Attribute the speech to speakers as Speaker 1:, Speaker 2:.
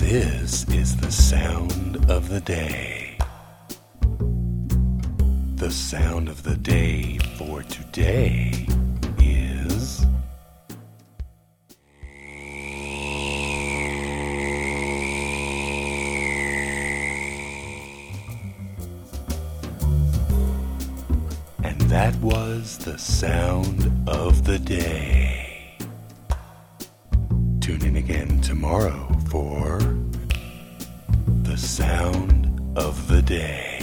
Speaker 1: This is the sound of the day. The sound of the day for today is... And that was the sound of the day. Tune in again tomorrow for the sound of the day.